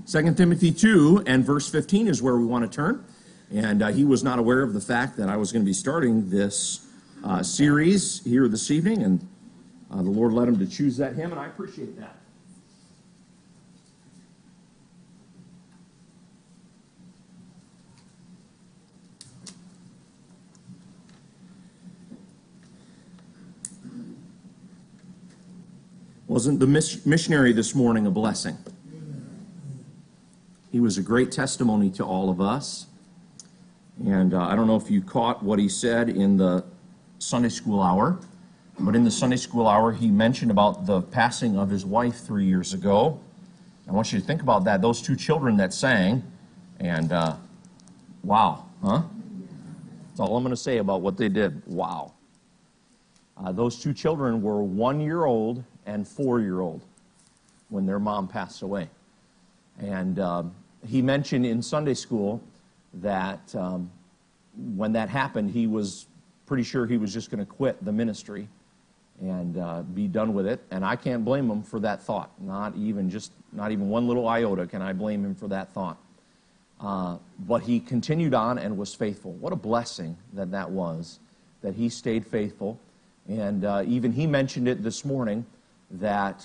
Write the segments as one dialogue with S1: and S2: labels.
S1: 2 Timothy 2 and verse 15 is where we want to turn. And he was not aware of the fact that I was going to be starting this series here this evening, and the Lord led him to choose that hymn, and I appreciate that. Wasn't the missionary this morning a blessing? He was a great testimony to all of us. And I don't know if you caught what he said in the Sunday school hour, but in the Sunday school hour he mentioned about the passing of his wife 3 years ago. I want you to think about that. Those two children that sang, and wow, huh? That's all I'm going to say about what they did. Wow. Those two children were 1 year old and 4-year-old when their mom passed away. And he mentioned in Sunday school that when that happened, he was pretty sure he was just going to quit the ministry and be done with it. And I can't blame him for that thought. Not even one little iota can I blame him for that thought. But he continued on and was faithful. What a blessing that was, that he stayed faithful. And even he mentioned it this morning, that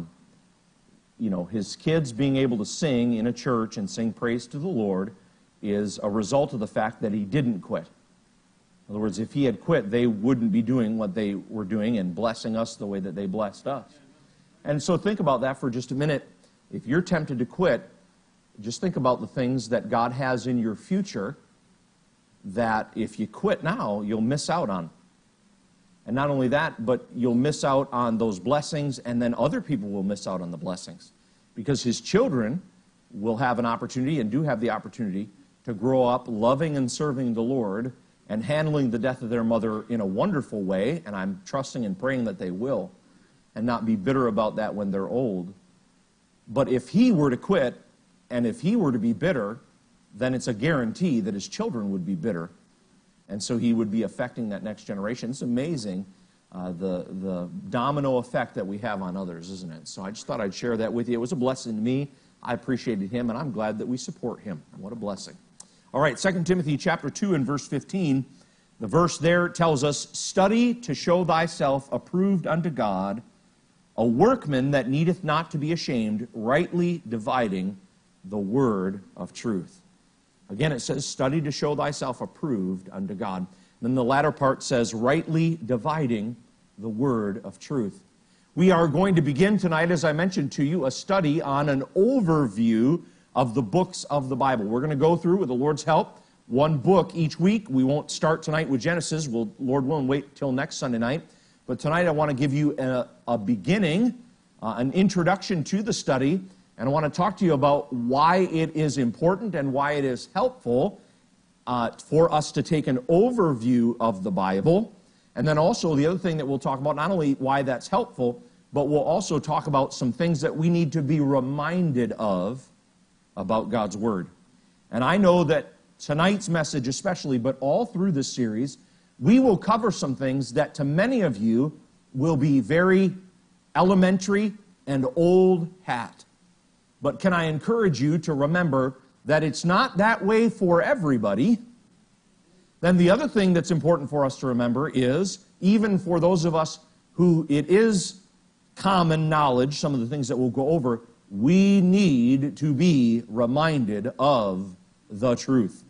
S1: his kids being able to sing in a church and sing praise to the Lord is a result of the fact that he didn't quit. In other words, if he had quit, they wouldn't be doing what they were doing and blessing us the way that they blessed us. And so think about that for just a minute. If you're tempted to quit, just think about the things that God has in your future that if you quit now, you'll miss out on. And not only that, but you'll miss out on those blessings, and then other people will miss out on the blessings. Because his children will have an opportunity, and do have the opportunity, to grow up loving and serving the Lord and handling the death of their mother in a wonderful way, and I'm trusting and praying that they will, and not be bitter about that when they're old. But if he were to quit, and if he were to be bitter, then it's a guarantee that his children would be bitter. And so he would be affecting that next generation. It's amazing the domino effect that we have on others, isn't it? So I just thought I'd share that with you. It was a blessing to me. I appreciated him, and I'm glad that we support him. What a blessing. All right, 2 Timothy chapter 2 and verse 15. The verse there tells us, "Study to show thyself approved unto God, a workman that needeth not to be ashamed, rightly dividing the word of truth." Again, it says, study to show thyself approved unto God. Then the latter part says, rightly dividing the word of truth. We are going to begin tonight, as I mentioned to you, a study on an overview of the books of the Bible. We're going to go through, with the Lord's help, one book each week. We won't start tonight with Genesis. We'll, Lord willing, wait till next Sunday night. But tonight I want to give you a beginning, an introduction to the study. And I want to talk to you about why it is important and why it is helpful for us to take an overview of the Bible. And then also the other thing that we'll talk about, not only why that's helpful, but we'll also talk about some things that we need to be reminded of about God's Word. And I know that tonight's message especially, but all through this series, we will cover some things that to many of you will be very elementary and old hat. But can I encourage you to remember that it's not that way for everybody? Then the other thing that's important for us to remember is, even for those of us who it is common knowledge, some of the things that we'll go over, we need to be reminded of the truth.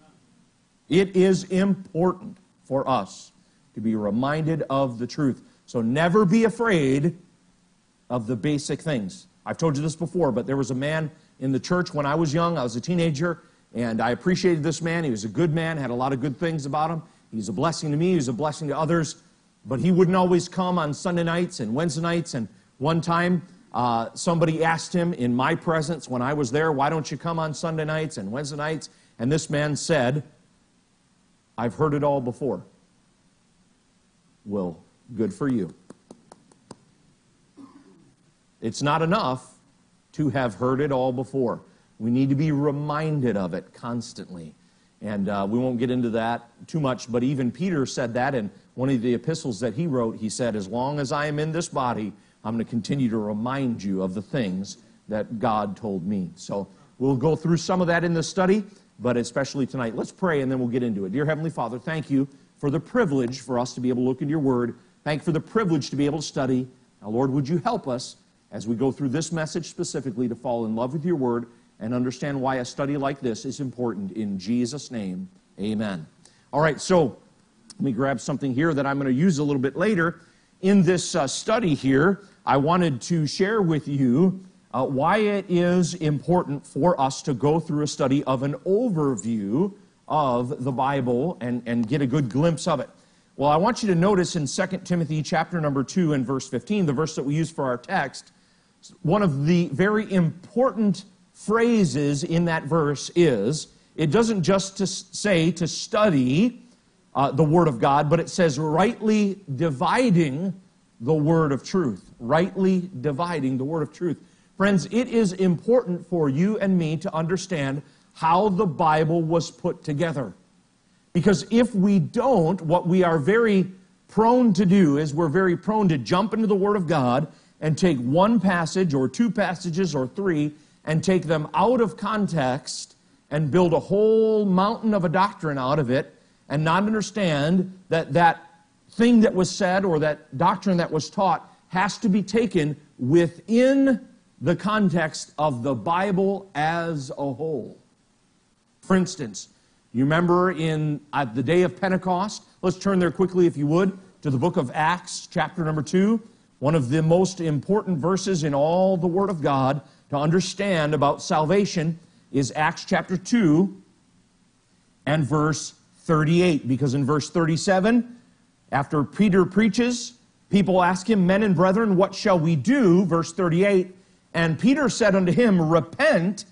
S1: It is important for us to be reminded of the truth. So never be afraid of the basic things. I've told you this before, but there was a man in the church when I was young. I was a teenager, and I appreciated this man. He was a good man, had a lot of good things about him. He's a blessing to me. He was a blessing to others. But he wouldn't always come on Sunday nights and Wednesday nights. And one time, somebody asked him in my presence when I was there, "Why don't you come on Sunday nights and Wednesday nights?" And this man said, "I've heard it all before." Well, good for you. It's not enough to have heard it all before. We need to be reminded of it constantly. And we won't get into that too much, but even Peter said that in one of the epistles that he wrote. He said, as long as I am in this body, I'm going to continue to remind you of the things that God told me. So We'll go through some of that in the study, but especially tonight. Let's pray, and then we'll get into it. Dear Heavenly Father, thank you for the privilege for us to be able to look into your word. Thank you for the privilege to be able to study. Now, Lord, would you help us as we go through this message specifically to fall in love with your word and understand why a study like this is important. In Jesus' name, amen. All right, so let me grab something here that I'm going to use a little bit later. In this study here, I wanted to share with you why it is important for us to go through a study of an overview of the Bible and get a good glimpse of it. Well, I want you to notice in 2 Timothy chapter number 2 and verse 15, the verse that we use for our text, one of the very important phrases in that verse is, it doesn't just say to study the Word of God, but it says rightly dividing the Word of truth. Rightly dividing the Word of truth. Friends, it is important for you and me to understand how the Bible was put together. Because if we don't, what we are very prone to do is we're very prone to jump into the Word of God and take one passage or two passages or three and take them out of context and build a whole mountain of a doctrine out of it and not understand that that thing that was said or that doctrine that was taught has to be taken within the context of the Bible as a whole. For instance, you remember at the day of Pentecost, let's turn there quickly if you would, to the book of Acts, chapter number 2, one of the most important verses in all the Word of God to understand about salvation is Acts chapter 2 and verse 38, because in verse 37, after Peter preaches, people ask him, "Men and brethren, what shall we do?" Verse 38, and Peter said unto him, "Repent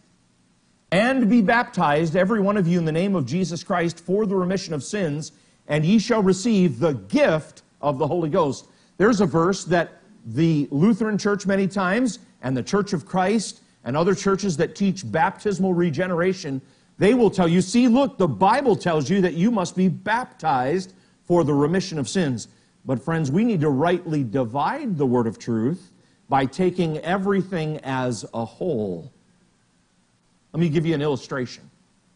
S1: and be baptized, every one of you, in the name of Jesus Christ, for the remission of sins, and ye shall receive the gift of the Holy Ghost." There's a verse that the Lutheran Church many times, and the Church of Christ, and other churches that teach baptismal regeneration, they will tell you, see, look, the Bible tells you that you must be baptized for the remission of sins. But friends, we need to rightly divide the word of truth by taking everything as a whole. Let me give you an illustration.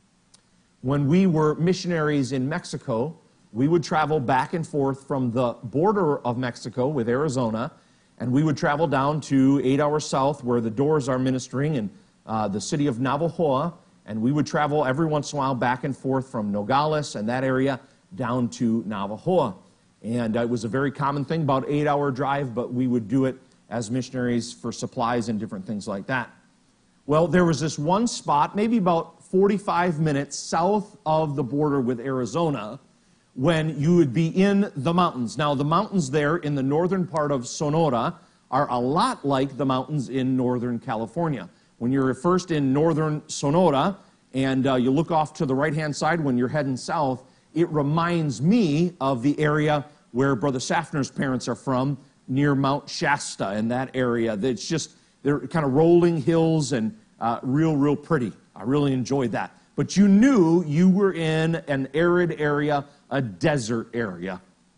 S1: When we were missionaries in Mexico, we would travel back and forth from the border of Mexico with Arizona, and we would travel down to 8 hours south where the Doors are ministering in the city of Navojoa, and we would travel every once in a while back and forth from Nogales and that area down to Navojoa. And it was a very common thing, about 8-hour drive, but we would do it as missionaries for supplies and different things like that. Well, there was this one spot, maybe about 45 minutes south of the border with Arizona, when you would be in the mountains. Now, the mountains there in the northern part of Sonora are a lot like the mountains in northern California. When you're first in northern Sonora and you look off to the right-hand side when you're heading south, it reminds me of the area where Brother Safner's parents are from, near Mount Shasta in that area. It's just, they're kind of rolling hills and real pretty. I really enjoyed that. But you knew you were in an arid area, a desert area.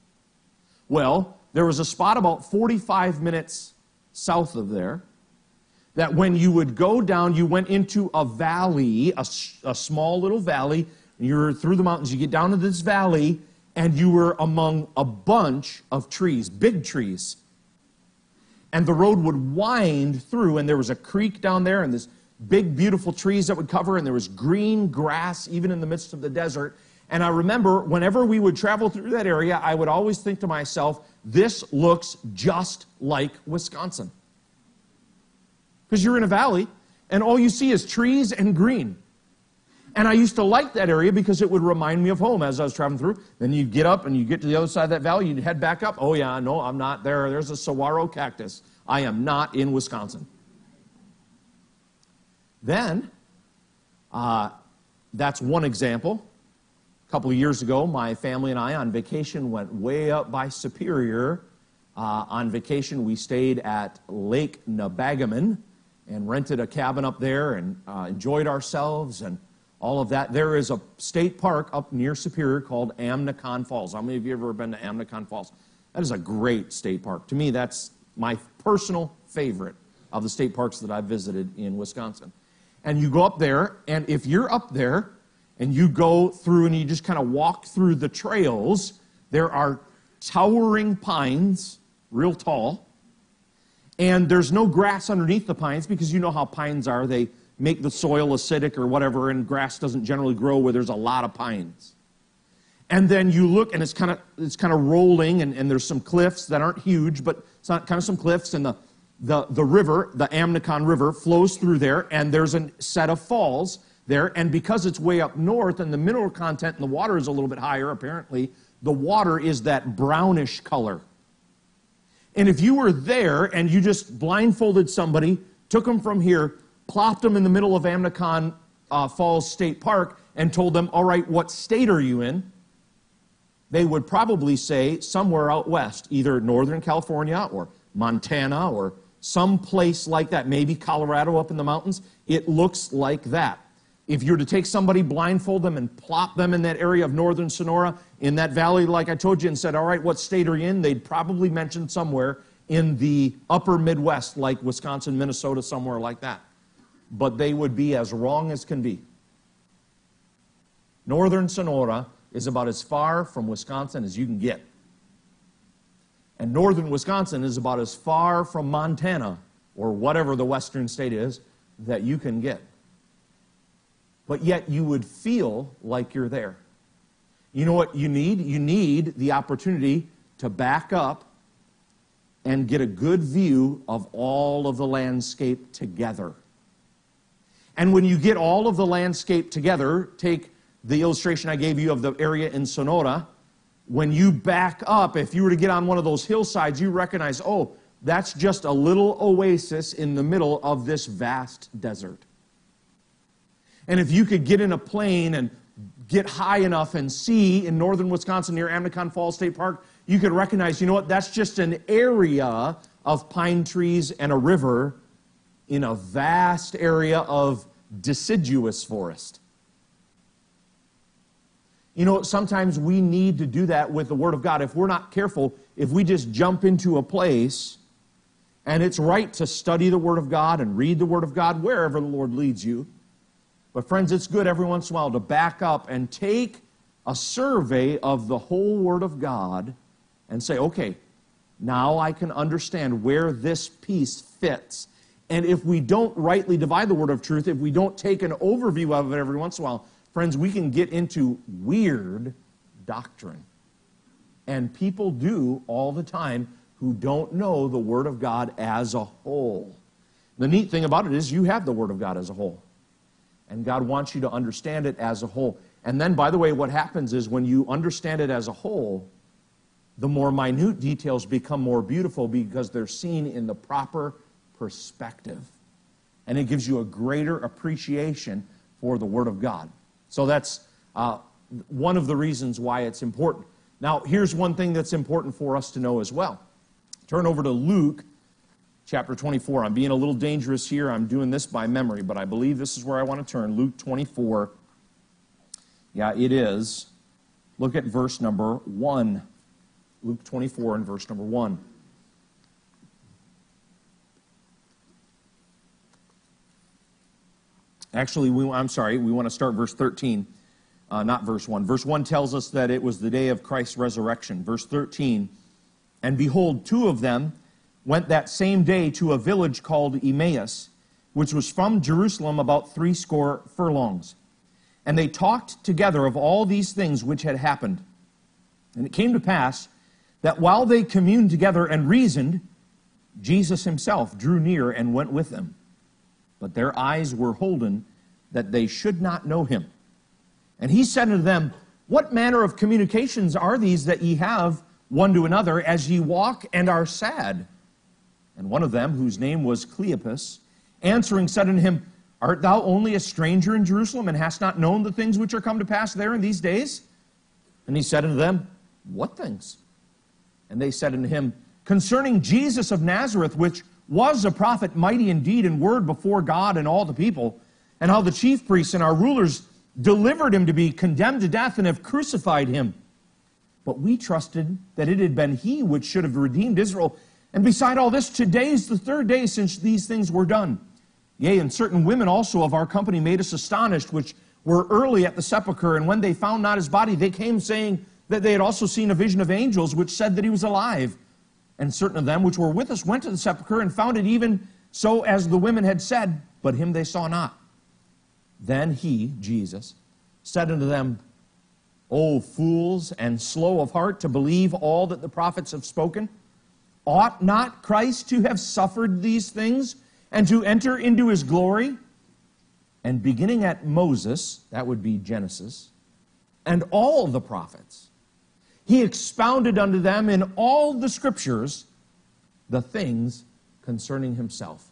S1: Well, there was a spot about 45 minutes south of there that when you would go down, you went into a valley, a small little valley. You're through the mountains, you get down to this valley, and you were among a bunch of trees, big trees. And the road would wind through, and there was a creek down there, and this big, beautiful trees that would cover, and there was green grass even in the midst of the desert. And I remember whenever we would travel through that area, I would always think to myself, this looks just like Wisconsin. Because you're in a valley, and all you see is trees and green. And I used to like that area because it would remind me of home as I was traveling through. Then you'd get up and you get to the other side of that valley, you'd head back up. Oh yeah, no, I'm not there. There's a saguaro cactus. I am not in Wisconsin. Then, that's one example. A couple of years ago, my family and I on vacation went way up by Superior. On vacation, we stayed at Lake Nabagaman and rented a cabin up there and enjoyed ourselves and all of that. There is a state park up near Superior called Amnicon Falls. How many of you have ever been to Amnicon Falls? That is a great state park. To me, that's my personal favorite of the state parks that I've visited in Wisconsin. And you go up there, and if you're up there, and you go through and you just kind of walk through the trails, there are towering pines, real tall, and there's no grass underneath the pines because you know how pines are. They make the soil acidic or whatever, and grass doesn't generally grow where there's a lot of pines. And then you look, and it's kind of rolling, and there's some cliffs that aren't huge, but it's not kind of some cliffs, and the river, the Amnicon River, flows through there, and there's a set of falls there, and because it's way up north, and the mineral content in the water is a little bit higher, apparently, the water is that brownish color. And if you were there, and you just blindfolded somebody, took them from here, plopped them in the middle of Amnicon Falls State Park, and told them, all right, what state are you in? They would probably say somewhere out west, either Northern California or Montana or some place like that, maybe Colorado up in the mountains. It looks like that. If you were to take somebody, blindfold them, and plop them in that area of northern Sonora, in that valley like I told you, and said, all right, what state are you in? They'd probably mention somewhere in the upper Midwest, like Wisconsin, Minnesota, somewhere like that. But they would be as wrong as can be. Northern Sonora is about as far from Wisconsin as you can get. And northern Wisconsin is about as far from Montana, or whatever the western state is, that you can get. But yet you would feel like you're there. You know what you need? You need the opportunity to back up and get a good view of all of the landscape together. And when you get all of the landscape together, take the illustration I gave you of the area in Sonora. When you back up, if you were to get on one of those hillsides, you recognize, oh, that's just a little oasis in the middle of this vast desert. And if you could get in a plane and get high enough and see in northern Wisconsin near Amnicon Falls State Park, you could recognize, you know what, that's just an area of pine trees and a river in a vast area of deciduous forest. You know, sometimes we need to do that with the Word of God. If we're not careful, if we just jump into a place, and it's right to study the Word of God and read the Word of God wherever the Lord leads you. But friends, it's good every once in a while to back up and take a survey of the whole Word of God and say, okay, now I can understand where this piece fits. And if we don't rightly divide the word of truth, if we don't take an overview of it every once in a while, friends, we can get into weird doctrine. And people do all the time who don't know the Word of God as a whole. The neat thing about it is you have the Word of God as a whole. And God wants you to understand it as a whole. And then, by the way, what happens is when you understand it as a whole, the more minute details become more beautiful because they're seen in the proper perspective. And it gives you a greater appreciation for the Word of God. So that's one of the reasons why it's important. Now, here's one thing that's important for us to know as well. Turn over to Luke chapter 24. I'm being a little dangerous here. I'm doing this by memory, but I believe this is where I want to turn. Luke 24. Yeah, it is. Look at verse number 1. Luke 24 and verse number 1. Actually, we want to start verse 13, not verse 1. Verse 1 tells us that it was the day of Christ's resurrection. Verse 13, and behold, two of them went that same day to a village called Emmaus, which was from Jerusalem about 80 furlongs. And they talked together of all these things which had happened. And it came to pass that while they communed together and reasoned, Jesus himself drew near and went with them. But their eyes were holden that they should not know him. And he said unto them, what manner of communications are these that ye have one to another as ye walk and are sad? And one of them, whose name was Cleopas, answering said unto him, art thou only a stranger in Jerusalem, and hast not known the things which are come to pass there in these days? And he said unto them, what things? And they said unto him, concerning Jesus of Nazareth, which was a prophet, mighty in deed and word before God and all the people, and how the chief priests and our rulers delivered him to be condemned to death and have crucified him. But we trusted that it had been he which should have redeemed Israel. And beside all this, today is the third day since these things were done. Yea, and certain women also of our company made us astonished, which were early at the sepulchre, and when they found not his body, they came saying that they had also seen a vision of angels, which said that he was alive. And certain of them which were with us went to the sepulchre and found it even so as the women had said, but him they saw not. Then he, Jesus, said unto them, O fools and slow of heart to believe all that the prophets have spoken, ought not Christ to have suffered these things and to enter into his glory? And beginning at Moses, that would be Genesis, and all the prophets, he expounded unto them in all the scriptures the things concerning himself.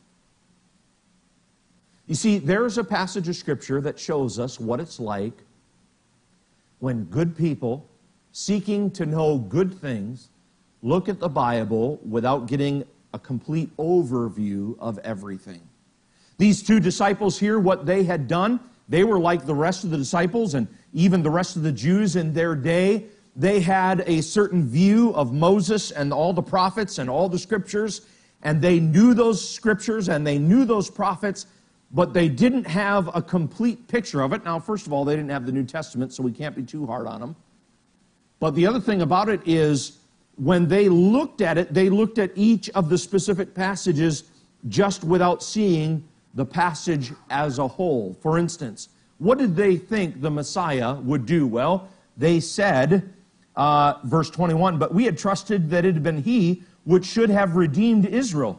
S1: You see, there's a passage of scripture that shows us what it's like when good people seeking to know good things look at the Bible without getting a complete overview of everything. These two disciples here, what they had done, they were like the rest of the disciples and even the rest of the Jews in their day. They had a certain view of Moses and all the prophets and all the scriptures, and they knew those scriptures and they knew those prophets, but they didn't have a complete picture of it. Now, first of all, they didn't have the New Testament, so we can't be too hard on them. But the other thing about it is, when they looked at it, they looked at each of the specific passages just without seeing the passage as a whole. For instance, what did they think the Messiah would do? Well, they said, verse 21, but we had trusted that it had been he which should have redeemed Israel.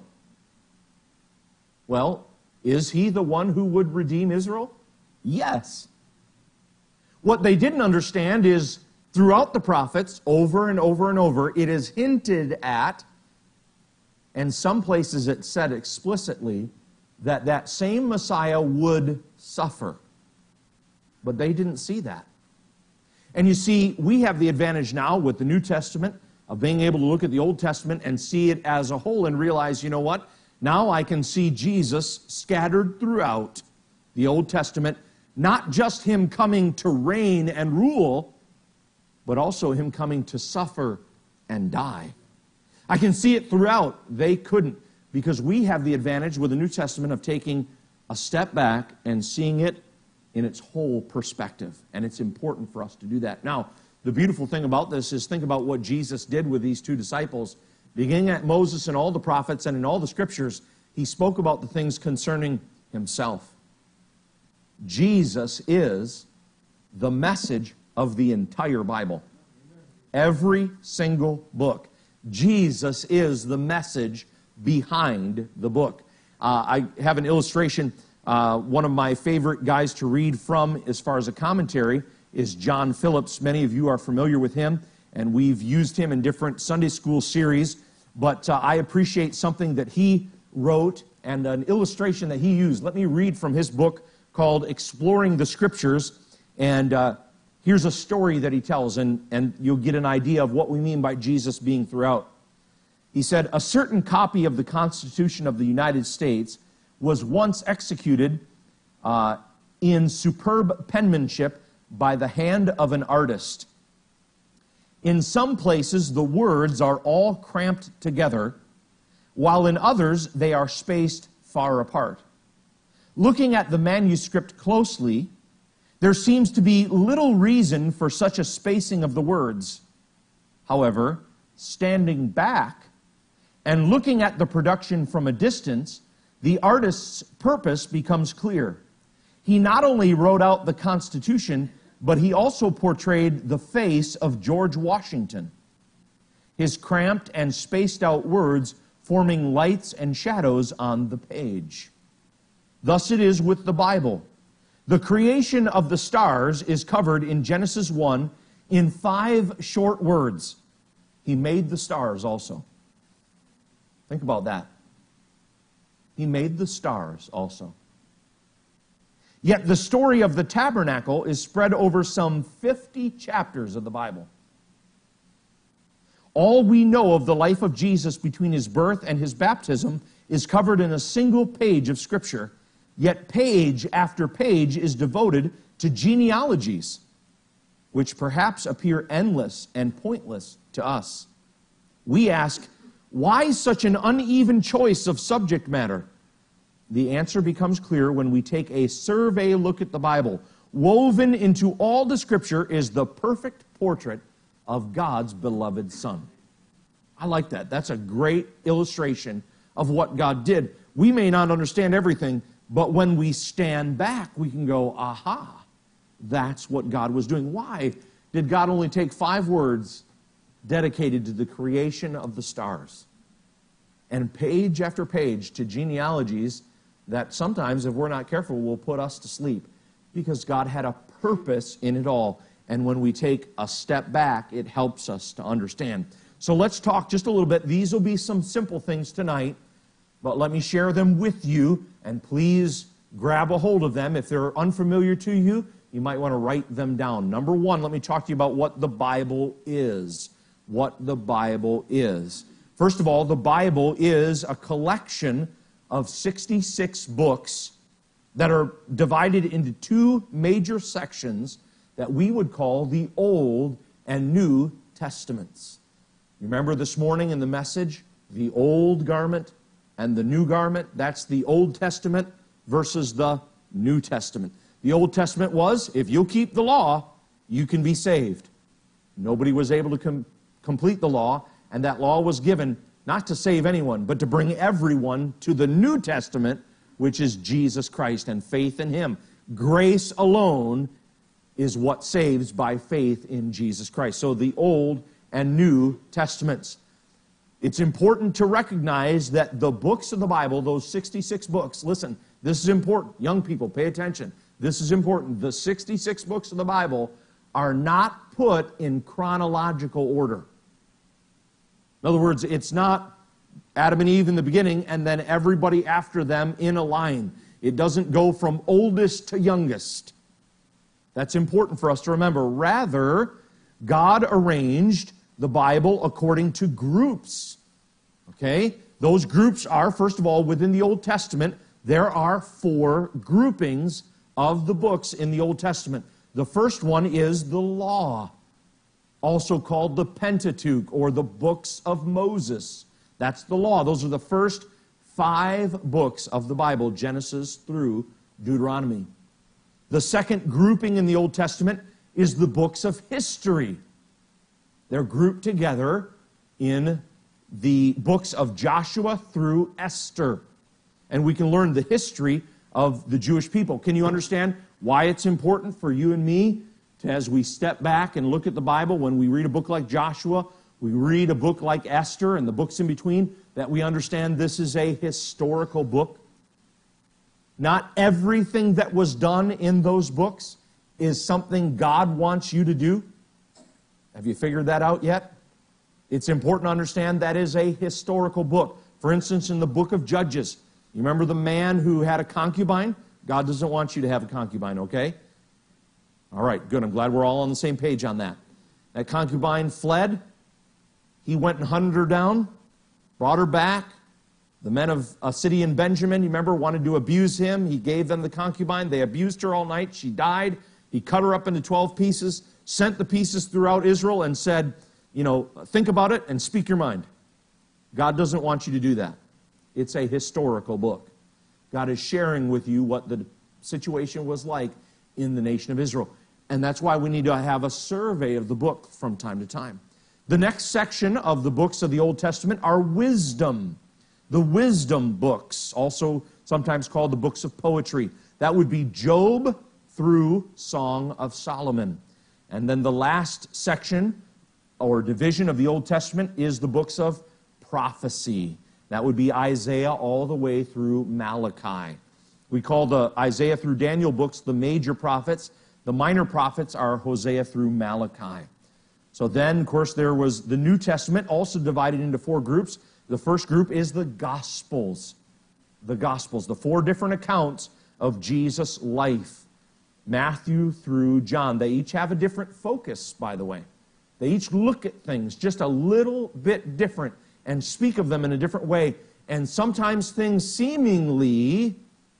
S1: Well, is he the one who would redeem Israel? Yes. What they didn't understand is, throughout the prophets, over and over and over, it is hinted at, and some places it said explicitly, that that same Messiah would suffer. But they didn't see that. And you see, we have the advantage now with the New Testament of being able to look at the Old Testament and see it as a whole and realize, you know what? Now I can see Jesus scattered throughout the Old Testament, not just him coming to reign and rule, but also him coming to suffer and die. I can see it throughout. They couldn't, because we have the advantage with the New Testament of taking a step back and seeing it in its whole perspective. And it's important for us to do that. Now, the beautiful thing about this is, think about what Jesus did with these two disciples. Beginning at Moses and all the prophets and in all the scriptures, he spoke about the things concerning himself. Jesus is the message of the entire Bible. Every single book. Jesus is the message behind the book. I have an illustration. One of my favorite guys to read from as far as a commentary is John Phillips. Many of you are familiar with him, and we've used him in different Sunday school series. But I appreciate something that he wrote and an illustration that he used. Let me read from his book called Exploring the Scriptures. And here's a story that he tells, and you'll get an idea of what we mean by Jesus being throughout. He said, a certain copy of the Constitution of the United States was once executed in superb penmanship by the hand of an artist. In some places, the words are all cramped together, while in others, they are spaced far apart. Looking at the manuscript closely, there seems to be little reason for such a spacing of the words. However, standing back and looking at the production from a distance, the artist's purpose becomes clear. He not only wrote out the Constitution, but he also portrayed the face of George Washington. His cramped and spaced out words forming lights and shadows on the page. Thus it is with the Bible. The creation of the stars is covered in Genesis 1 in 5 short words. He made the stars also. Think about that. He made the stars also. Yet the story of the tabernacle is spread over some 50 chapters of the Bible. All we know of the life of Jesus between his birth and his baptism is covered in a single page of Scripture, yet page after page is devoted to genealogies, which perhaps appear endless and pointless to us. We ask, why such an uneven choice of subject matter? The answer becomes clear when we take a survey look at the Bible. Woven into all the Scripture is the perfect portrait of God's beloved Son. I like that. That's a great illustration of what God did. We may not understand everything, but when we stand back, we can go, aha, that's what God was doing. Why did God only take 5 words dedicated to the creation of the stars? And page after page to genealogies that sometimes, if we're not careful, will put us to sleep. Because God had a purpose in it all. And when we take a step back, it helps us to understand. So let's talk just a little bit. These will be some simple things tonight, but let me share them with you, and please grab a hold of them. If they're unfamiliar to you, you might want to write them down. Number 1, let me talk to you about what the Bible is. What the Bible is. First of all, the Bible is a collection of 66 books that are divided into 2 major sections that we would call the Old and New Testaments. Remember this morning in the message, the Old Garment and the New Garment? That's the Old Testament versus the New Testament. The Old Testament was, if you'll keep the law, you can be saved. Nobody was able to complete the law, and that law was given not to save anyone, but to bring everyone to the New Testament, which is Jesus Christ and faith in Him. Grace alone is what saves by faith in Jesus Christ. So the Old and New Testaments. It's important to recognize that the books of the Bible, those 66 books, listen, this is important. Young people, pay attention. This is important. The 66 books of the Bible are not put in chronological order. In other words, it's not Adam and Eve in the beginning and then everybody after them in a line. It doesn't go from oldest to youngest. That's important for us to remember. Rather, God arranged the Bible according to groups. Okay? Those groups are, first of all, within the Old Testament, there are 4 groupings of the books in the Old Testament. The first one is the law, also called the Pentateuch, or the books of Moses. That's the law. Those are the first 5 books of the Bible, Genesis through Deuteronomy. The second grouping in the Old Testament is the books of history. They're grouped together in the books of Joshua through Esther. And we can learn the history of the Jewish people. Can you understand why it's important for you and me to, as we step back and look at the Bible, when we read a book like Joshua, we read a book like Esther and the books in between, that we understand this is a historical book? Not everything that was done in those books is something God wants you to do. Have you figured that out yet? It's important to understand that is a historical book. For instance, in the book of Judges, you remember the man who had a concubine? God doesn't want you to have a concubine, okay? All right, good. I'm glad we're all on the same page on that. That concubine fled. He went and hunted her down, brought her back. The men of a city in Benjamin, you remember, wanted to abuse him. He gave them the concubine. They abused her all night. She died. He cut her up into 12 pieces, sent the pieces throughout Israel, and said, think about it and speak your mind. God doesn't want you to do that. It's a historical book. God is sharing with you what the situation was like in the nation of Israel. And that's why we need to have a survey of the book from time to time. The next section of the books of the Old Testament are wisdom. The wisdom books, also sometimes called the books of poetry. That would be Job through Song of Solomon. And then the last section or division of the Old Testament is the books of prophecy. That would be Isaiah all the way through Malachi. We call the Isaiah through Daniel books the major prophets. The minor prophets are Hosea through Malachi. So then, of course, there was the New Testament, also divided into 4 groups. The first group is the Gospels. The Gospels, the 4 different accounts of Jesus' life. Matthew through John. They each have a different focus, by the way. They each look at things just a little bit different and speak of them in a different way. And sometimes things seemingly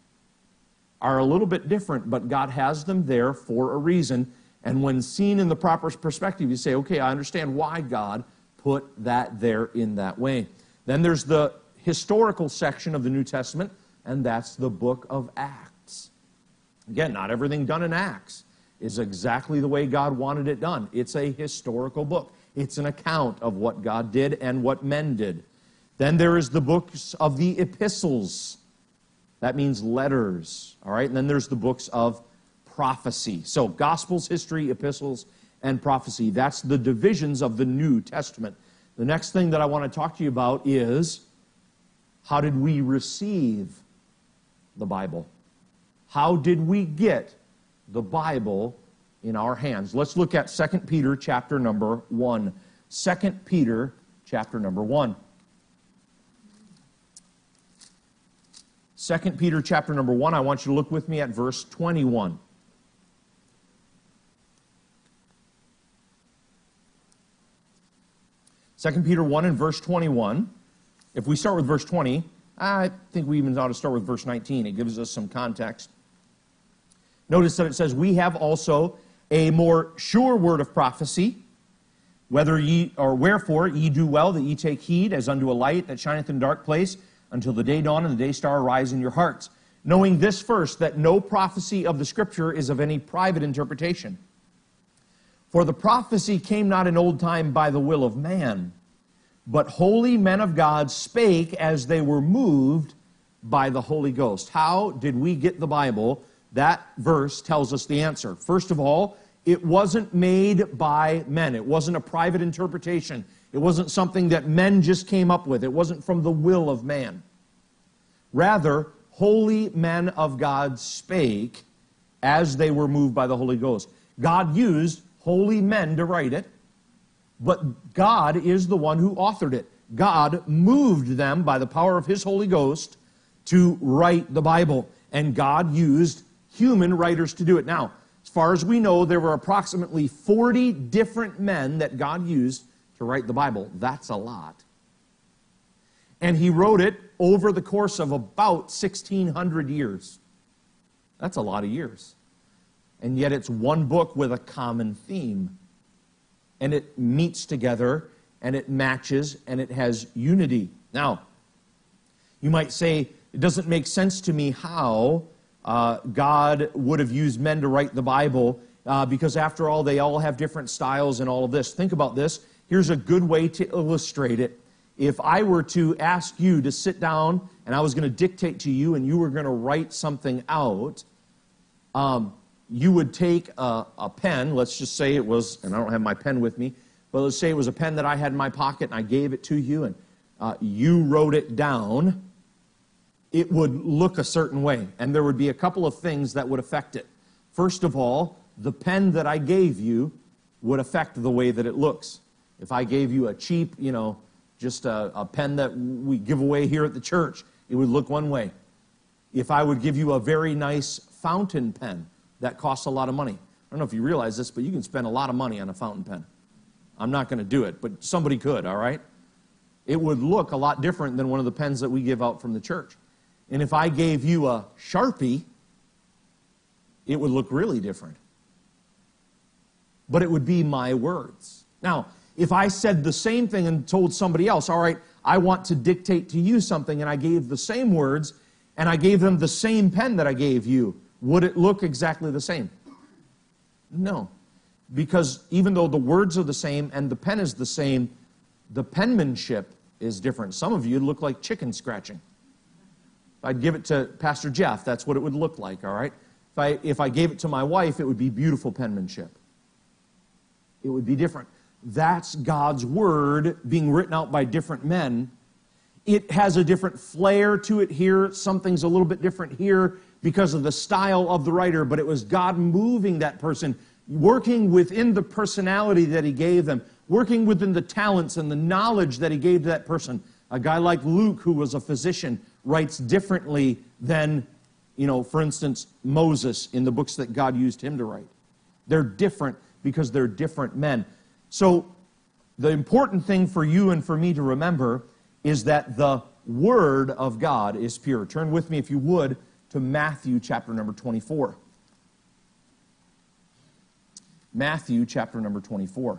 S1: are a little bit different, but God has them there for a reason. And when seen in the proper perspective, you say, okay, I understand why God put that there in that way. Then there's the historical section of the New Testament, and that's the book of Acts. Again, not everything done in Acts is exactly the way God wanted it done. It's a historical book. It's an account of what God did and what men did. Then there is the books of the epistles. That means letters, all right? And then there's the books of prophecy. So Gospels, history, epistles, and prophecy. That's the divisions of the New Testament. The next thing that I want to talk to you about is, how did we receive the Bible? How did we get the Bible in our hands? Let's look at 2 Peter chapter number 1. 2 Peter chapter number 1. 2 Peter chapter number 1, I want you to look with me at verse 21. Second Peter 1 and verse 21. If we start with verse 20, I think we even ought to start with verse 19. It gives us some context. Notice that it says, we have also a more sure word of prophecy, whether ye or wherefore ye do well that ye take heed as unto a light that shineth in a dark place, until the day dawn and the day star arise in your hearts. Knowing this first, that no prophecy of the Scripture is of any private interpretation. For the prophecy came not in old time by the will of man, but holy men of God spake as they were moved by the Holy Ghost. How did we get the Bible? That verse tells us the answer. First of all, it wasn't made by men. It wasn't a private interpretation. It wasn't something that men just came up with. It wasn't from the will of man. Rather, holy men of God spake as they were moved by the Holy Ghost. God used holy men to write it, but God is the one who authored it. God moved them by the power of His Holy Ghost to write the Bible, and God used human writers to do it. Now, as far as we know, there were approximately 40 different men that God used to write the Bible. That's a lot. And He wrote it over the course of about 1,600 years. That's a lot of years. And yet it's one book with a common theme. And it meets together, and it matches, and it has unity. Now, you might say, it doesn't make sense to me how God would have used men to write the Bible, because after all, they all have different styles and all of this. Think about this. Here's a good way to illustrate it. If I were to ask you to sit down, and I was going to dictate to you, and you were going to write something out, you would take a pen. Let's just say it was, and I don't have my pen with me, but let's say it was a pen that I had in my pocket, and I gave it to you, and you wrote it down. It would look a certain way, and there would be a couple of things that would affect it. First of all, the pen that I gave you would affect the way that it looks. If I gave you a cheap, just a pen that we give away here at the church, it would look one way. If I would give you a very nice fountain pen that costs a lot of money. I don't know if you realize this, but you can spend a lot of money on a fountain pen. I'm not going to do it, but somebody could, all right? It would look a lot different than one of the pens that we give out from the church. And if I gave you a Sharpie, it would look really different. But it would be my words. Now, if I said the same thing and told somebody else, all right, I want to dictate to you something, and I gave the same words, and I gave them the same pen that I gave you, would it look exactly the same? No. Because even though the words are the same and the pen is the same, the penmanship is different. Some of you look like chicken scratching. If I'd give it to Pastor Jeff, that's what it would look like, all right? If I gave it to my wife, it would be beautiful penmanship. It would be different. That's God's Word being written out by different men. It has a different flair to it here. Something's a little bit different here because of the style of the writer, but it was God moving that person, working within the personality that He gave them, working within the talents and the knowledge that He gave to that person. A guy like Luke, who was a physician, writes differently than, for instance, Moses in the books that God used him to write. They're different because they're different men. So the important thing for you and for me to remember is that the Word of God is pure. Turn with me, if you would, to Matthew chapter number 24. Matthew chapter number 24.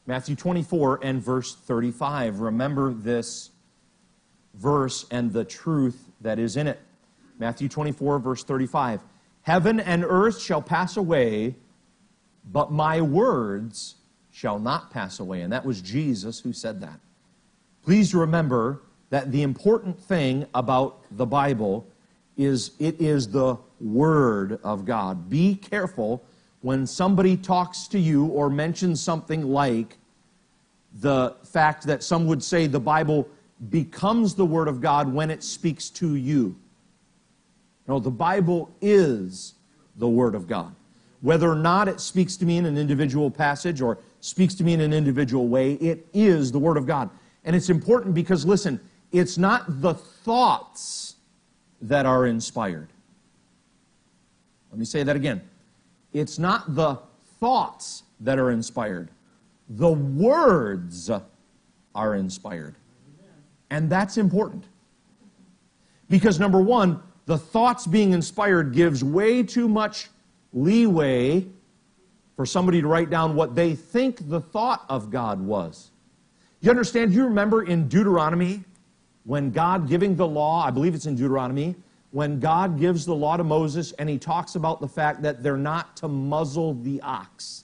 S1: Matthew 24 and verse 35. Remember this verse and the truth that is in it. Matthew 24, verse 35. Heaven and earth shall pass away, but my words shall not pass away. And that was Jesus who said that. Please remember that the important thing about the Bible is it is the Word of God. Be careful when somebody talks to you or mentions something like the fact that some would say the Bible becomes the Word of God when it speaks to you. No, the Bible is the Word of God. Whether or not it speaks to me in an individual passage or speaks to me in an individual way, it is the Word of God. And it's important because, listen, it's not the thoughts that are inspired. Let me say that again. It's not the thoughts that are inspired. The words are inspired. And that's important. Because, number one, the thoughts being inspired gives way too much leeway for somebody to write down what they think the thought of God was. You understand? You remember in Deuteronomy, when God giving the law, I believe it's in Deuteronomy, when God gives the law to Moses and he talks about the fact that they're not to muzzle the ox.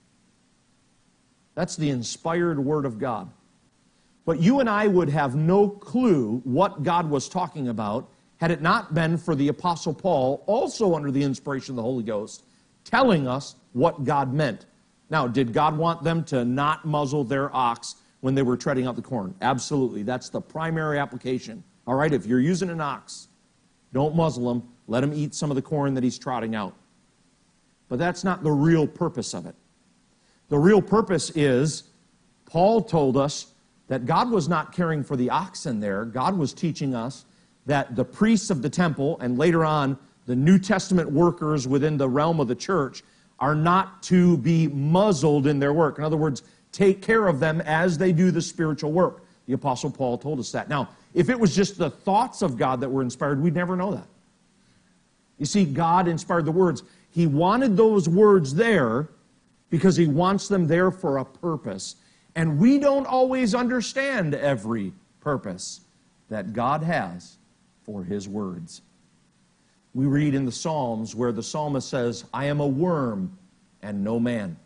S1: That's the inspired word of God. But you and I would have no clue what God was talking about had it not been for the Apostle Paul, also under the inspiration of the Holy Ghost, telling us what God meant. Now, did God want them to not muzzle their ox when they were treading out the corn? Absolutely. That's the primary application. All right, if you're using an ox, don't muzzle him. Let him eat some of the corn that he's trotting out. But that's not the real purpose of it. The real purpose is, Paul told us that God was not caring for the oxen there. God was teaching us that the priests of the temple, and later on the New Testament workers within the realm of the church, are not to be muzzled in their work. In other words, take care of them as they do the spiritual work. The Apostle Paul told us that. Now, if it was just the thoughts of God that were inspired, we'd never know that. You see, God inspired the words. He wanted those words there because he wants them there for a purpose. And we don't always understand every purpose that God has for his words. We read in the Psalms where the psalmist says, I am a worm and no man.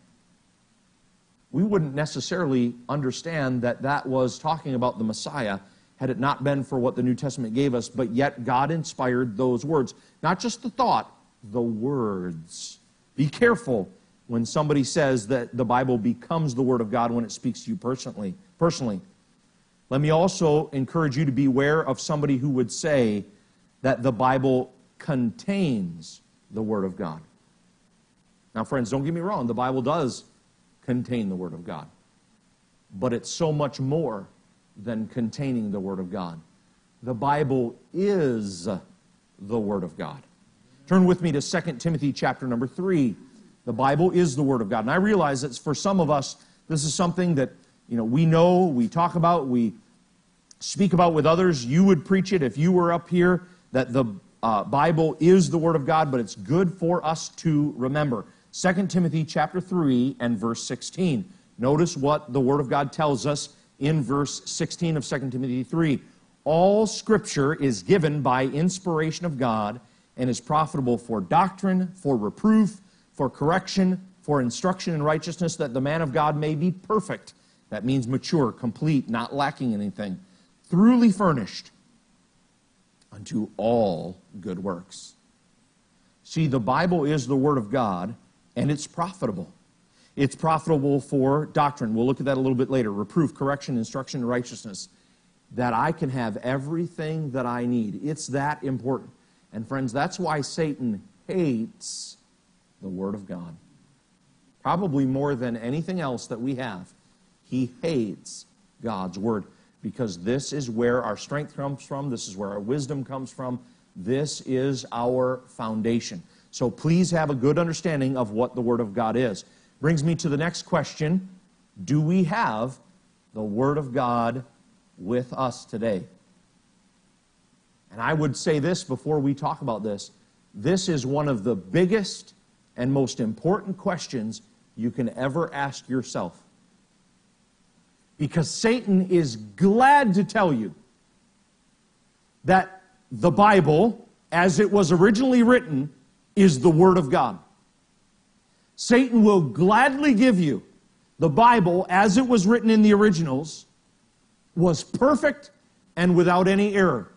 S1: We wouldn't necessarily understand that that was talking about the Messiah had it not been for what the New Testament gave us, but yet God inspired those words. Not just the thought, the words. Be careful when somebody says that the Bible becomes the Word of God when it speaks to you personally. Let me also encourage you to beware of somebody who would say that the Bible contains the Word of God. Now, friends, don't get me wrong. The Bible does contain the Word of God. But it's so much more than containing the Word of God. The Bible is the Word of God. Turn with me to 2 Timothy chapter number 3. The Bible is the Word of God. And I realize that for some of us, this is something that we know, we talk about, we speak about with others. You would preach it if you were up here, that the Bible is the Word of God, but it's good for us to remember. 2 Timothy chapter 3 and verse 16. Notice what the Word of God tells us in verse 16 of 2 Timothy 3. All Scripture is given by inspiration of God and is profitable for doctrine, for reproof, for correction, for instruction in righteousness, that the man of God may be perfect. That means mature, complete, not lacking anything, thoroughly furnished unto all good works. See, the Bible is the Word of God, and it's profitable. It's profitable for doctrine. We'll look at that a little bit later. Reproof, correction, instruction in righteousness. That I can have everything that I need. It's that important. And friends, that's why Satan hates the Word of God. Probably more than anything else that we have. He hates God's Word. Because this is where our strength comes from. This is where our wisdom comes from. This is our foundation. So please have a good understanding of what the Word of God is. Brings me to the next question. Do we have the Word of God with us today? And I would say this before we talk about this. This is one of the biggest and most important questions you can ever ask yourself. Because Satan is glad to tell you that the Bible, as it was originally written, is the Word of God. Satan will gladly give you the Bible, as it was written in the originals, was perfect and without any error.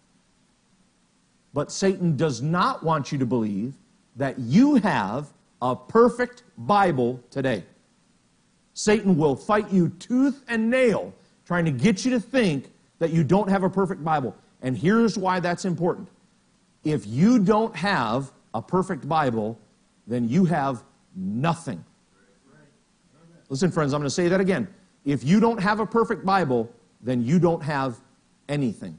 S1: But Satan does not want you to believe that you have a perfect Bible today. Satan will fight you tooth and nail trying to get you to think that you don't have a perfect Bible. And here's why that's important. If you don't have a perfect Bible, then you have nothing. Listen, friends, I'm going to say that again. If you don't have a perfect Bible, then you don't have anything.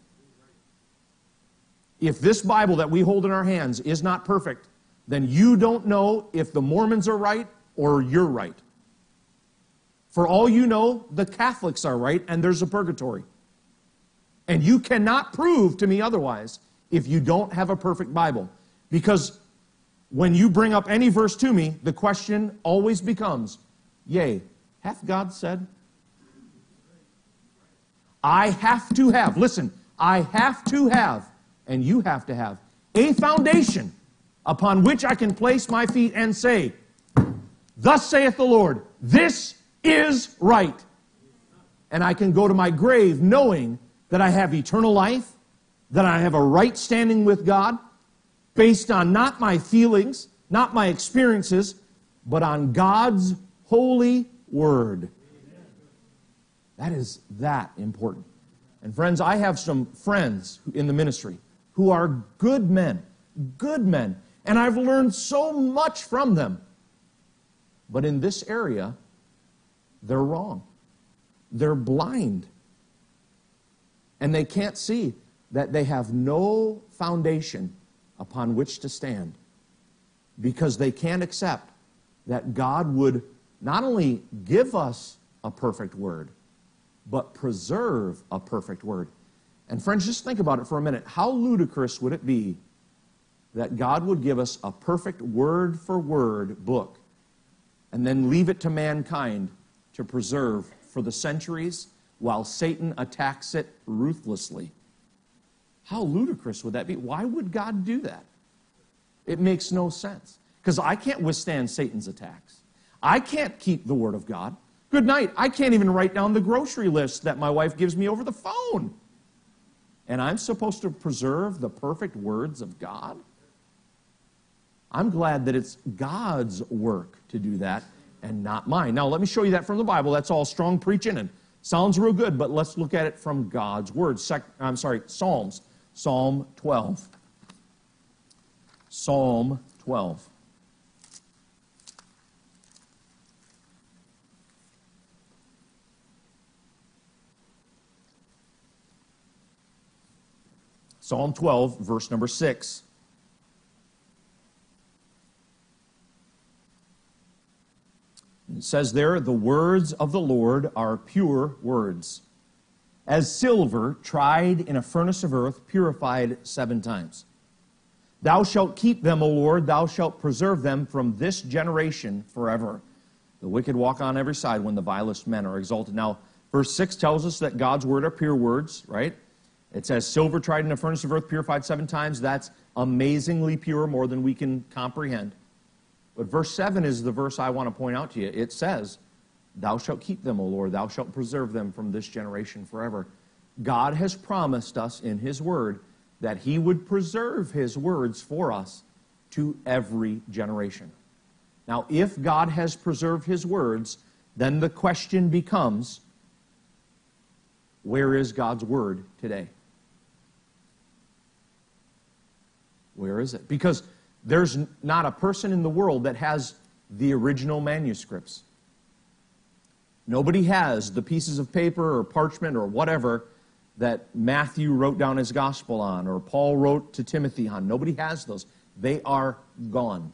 S1: If this Bible that we hold in our hands is not perfect, then you don't know if the Mormons are right or you're right. For all you know, the Catholics are right and there's a purgatory. And you cannot prove to me otherwise if you don't have a perfect Bible. Because when you bring up any verse to me, the question always becomes, yea, hath God said? I have to have, listen, I have to have, and you have to have, a foundation upon which I can place my feet and say, thus saith the Lord, this is right. And I can go to my grave knowing that I have eternal life, that I have a right standing with God, based on not my feelings, not my experiences, but on God's holy word. That is that important. And friends, I have some friends in the ministry who are good men, and I've learned so much from them. But in this area, they're wrong. They're blind. And they can't see that they have no foundation upon which to stand, because they can't accept that God would not only give us a perfect word, but preserve a perfect word. And friends, just think about it for a minute. How ludicrous would it be that God would give us a perfect word-for-word book and then leave it to mankind to preserve for the centuries while Satan attacks it ruthlessly? How ludicrous would that be? Why would God do that? It makes no sense. Because I can't withstand Satan's attacks. I can't keep the Word of God. Good night. I can't even write down the grocery list that my wife gives me over the phone. And I'm supposed to preserve the perfect words of God? I'm glad that it's God's work to do that and not mine. Now, let me show you that from the Bible. That's all strong preaching and sounds real good, but let's look at it from God's Word. Psalms. Psalm 12. Psalm 12. Psalm 12, verse number 6. It says there, the words of the Lord are pure words, as silver tried in a furnace of earth, purified 7 times. Thou shalt keep them, O Lord, thou shalt preserve them from this generation forever. The wicked walk on every side when the vilest men are exalted. Now, verse 6 tells us that God's word are pure words, right? It says, silver tried in a furnace of earth, purified 7 times. That's amazingly pure, more than we can comprehend. But verse 7 is the verse I want to point out to you. It says, thou shalt keep them, O Lord, thou shalt preserve them from this generation forever. God has promised us in His Word that He would preserve His words for us to every generation. Now, if God has preserved His words, then the question becomes, where is God's Word today? Where is it? Because there's not a person in the world that has the original manuscripts. Nobody has the pieces of paper or parchment or whatever that Matthew wrote down his gospel on or Paul wrote to Timothy on. Nobody has those. They are gone.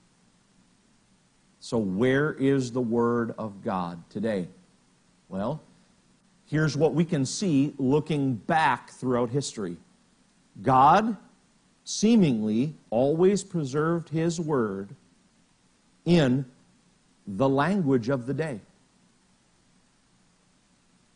S1: So where is the Word of God today? Well, here's what we can see looking back throughout history. God seemingly always preserved His Word in the language of the day.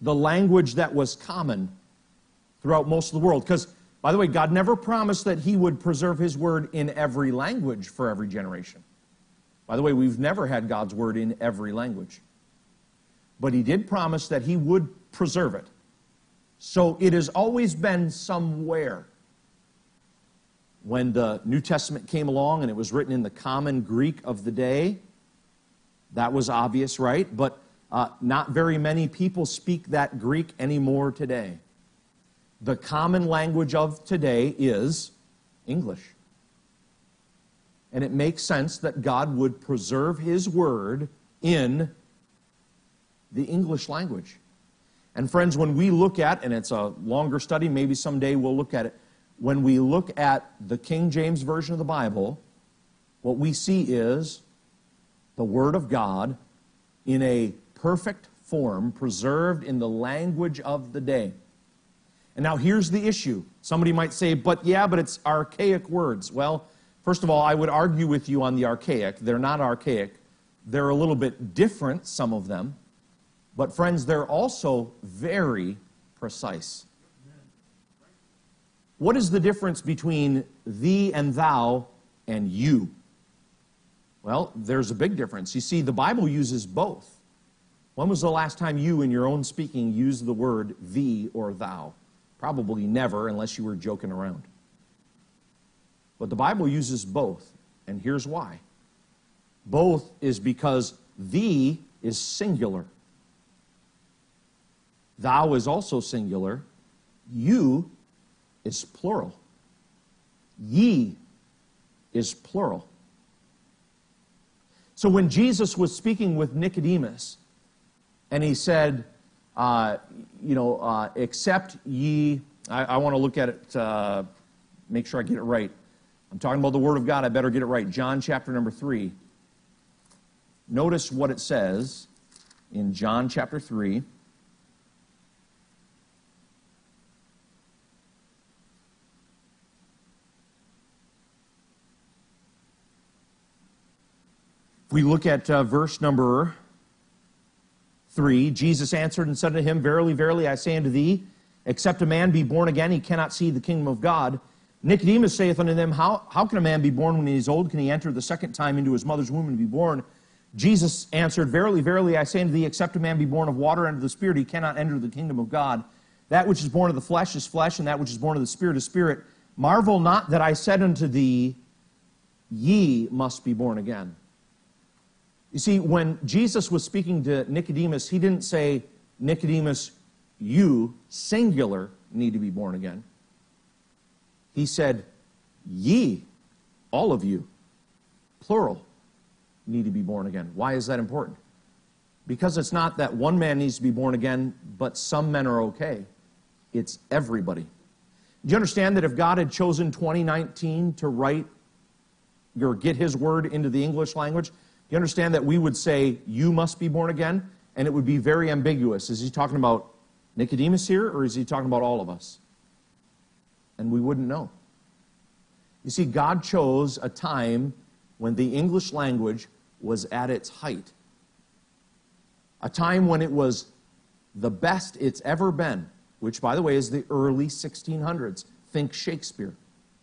S1: the language that was common throughout most of the world. Because, by the way, God never promised that he would preserve his word in every language for every generation. By the way, we've never had God's word in every language. But he did promise that he would preserve it. So it has always been somewhere. When the New Testament came along and it was written in the common Greek of the day, that was obvious, right? But not very many people speak that Greek anymore today. The common language of today is English. And it makes sense that God would preserve his word in the English language. And friends, when we look at, and it's a longer study, maybe someday we'll look at it, when we look at the King James Version of the Bible, what we see is the Word of God in a perfect form, preserved in the language of the day. And now here's the issue. Somebody might say, but it's archaic words. Well, first of all, I would argue with you on the archaic. They're not archaic. They're a little bit different, some of them. But friends, they're also very precise. What is the difference between thee and thou and you? Well, there's a big difference. You see, the Bible uses both. When was the last time you, in your own speaking, used the word thee or thou? Probably never, unless you were joking around. But the Bible uses both, and here's why. Both is because thee is singular. Thou is also singular. You is plural. Ye is plural. So when Jesus was speaking with Nicodemus, and he said, except ye, I want to look at it, make sure I get it right. I'm talking about the Word of God, I better get it right. John chapter number 3. Notice what it says in John chapter 3. We look at verse number 3. Jesus answered and said to him, Verily, verily, I say unto thee, except a man be born again, he cannot see the kingdom of God. Nicodemus saith unto them, How can a man be born when he is old? Can he enter the second time into his mother's womb and be born? Jesus answered, Verily, verily, I say unto thee, except a man be born of water and of the Spirit, he cannot enter the kingdom of God. That which is born of the flesh is flesh, and that which is born of the Spirit is spirit. Marvel not that I said unto thee, Ye must be born again. You see, when Jesus was speaking to Nicodemus, he didn't say, Nicodemus, you, singular, need to be born again. He said, ye, all of you, plural, need to be born again. Why is that important? Because it's not that one man needs to be born again, but some men are okay. It's everybody. Do you understand that if God had chosen 2019 to write or get his word into the English language, you understand that we would say, you must be born again, and it would be very ambiguous. Is he talking about Nicodemus here, or is he talking about all of us? And we wouldn't know. You see, God chose a time when the English language was at its height. A time when it was the best it's ever been, which, by the way, is the early 1600s. Think Shakespeare.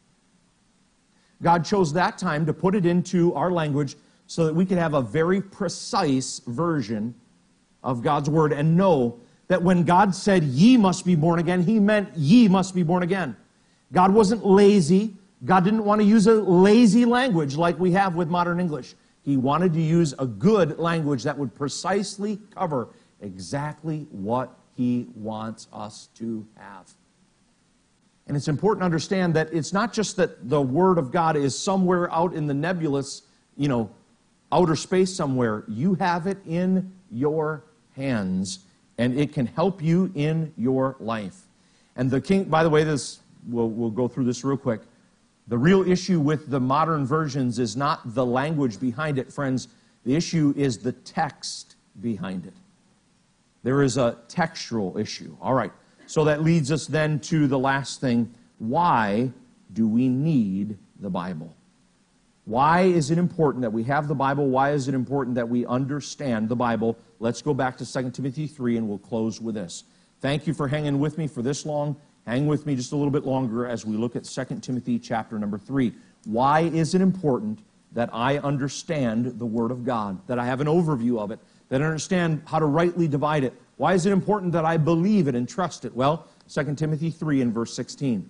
S1: God chose that time to put it into our language so that we could have a very precise version of God's Word and know that when God said, ye must be born again, he meant ye must be born again. God wasn't lazy. God didn't want to use a lazy language like we have with modern English. He wanted to use a good language that would precisely cover exactly what he wants us to have. And it's important to understand that it's not just that the Word of God is somewhere out in the nebulous, outer space somewhere. You have it in your hands, and it can help you in your life. And the king, by the way, we'll go through this real quick. The real issue with the modern versions is not the language behind it, friends. The issue is the text behind it. There is a textual issue. All right, so that leads us then to the last thing. Why do we need the Bible? Why is it important that we have the Bible? Why is it important that we understand the Bible? Let's go back to 2 Timothy 3, and we'll close with this. Thank you for hanging with me for this long. Hang with me just a little bit longer as we look at 2 Timothy chapter number 3. Why is it important that I understand the Word of God, that I have an overview of it, that I understand how to rightly divide it? Why is it important that I believe it and trust it? Well, 2 Timothy 3 and verse 16.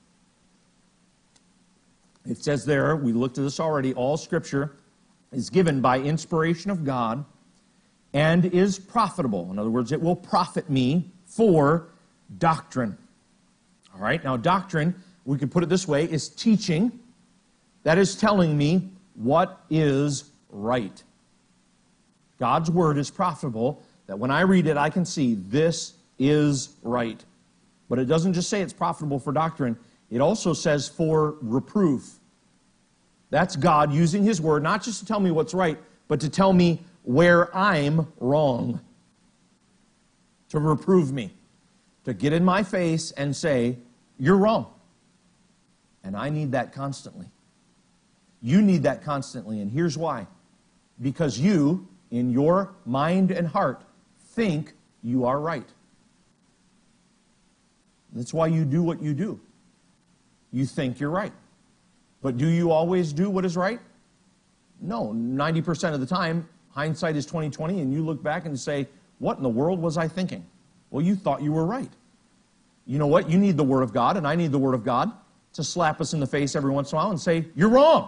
S1: It says there, we looked at this already, all Scripture is given by inspiration of God and is profitable. In other words, it will profit me for doctrine. All right, now doctrine, we could put it this way, is teaching. That is telling me what is right. God's Word is profitable, that when I read it, I can see this is right. But it doesn't just say it's profitable for doctrine. It also says for reproof. That's God using His Word, not just to tell me what's right, but to tell me where I'm wrong. To reprove me. To get in my face and say, you're wrong. And I need that constantly. You need that constantly, and here's why. Because you, in your mind and heart, think you are right. That's why you do what you do. You think you're right. But do you always do what is right? No, 90% of the time, hindsight is 20/20, and you look back and say, what in the world was I thinking? Well, you thought you were right. You know what? You need the Word of God, and I need the Word of God to slap us in the face every once in a while and say, you're wrong.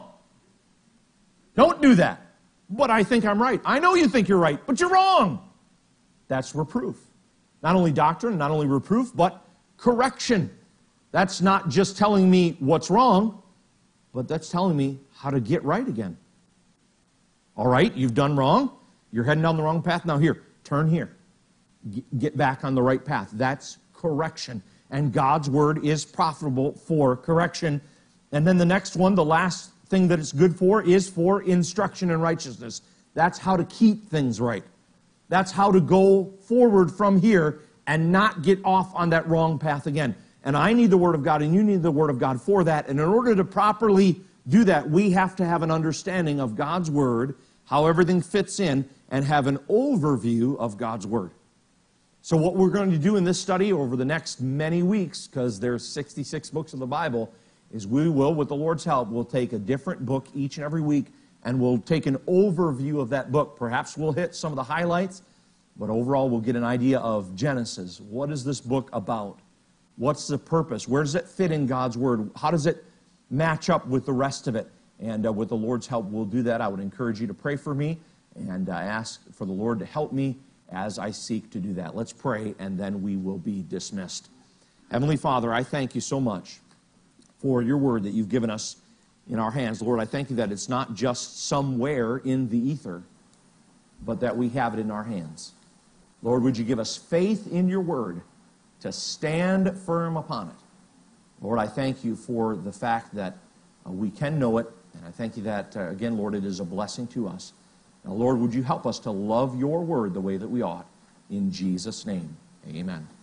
S1: Don't do that. But I think I'm right. I know you think you're right, but you're wrong. That's reproof. Not only doctrine, not only reproof, but correction. That's not just telling me what's wrong, but that's telling me how to get right again. All right, you've done wrong. You're heading down the wrong path. Now here, turn here. Get back on the right path. That's correction. And God's Word is profitable for correction. And then the next one, the last thing that it's good for, is for instruction in righteousness. That's how to keep things right. That's how to go forward from here and not get off on that wrong path again. And I need the Word of God, and you need the Word of God for that. And in order to properly do that, we have to have an understanding of God's Word, how everything fits in, and have an overview of God's Word. So what we're going to do in this study over the next many weeks, because there's 66 books of the Bible, is we will, with the Lord's help, we'll take a different book each and every week, and we'll take an overview of that book. Perhaps we'll hit some of the highlights, but overall we'll get an idea of Genesis. What is this book about? What's the purpose? Where does it fit in God's Word? How does it match up with the rest of it? And with the Lord's help, we'll do that. I would encourage you to pray for me and ask for the Lord to help me as I seek to do that. Let's pray, and then we will be dismissed. Heavenly Father, I thank you so much for your Word that you've given us in our hands. Lord, I thank you that it's not just somewhere in the ether, but that we have it in our hands. Lord, would you give us faith in your Word to stand firm upon it? Lord, I thank you for the fact that we can know it, and I thank you that, again, Lord, it is a blessing to us. Now, Lord, would you help us to love your Word the way that we ought? In Jesus' name, amen.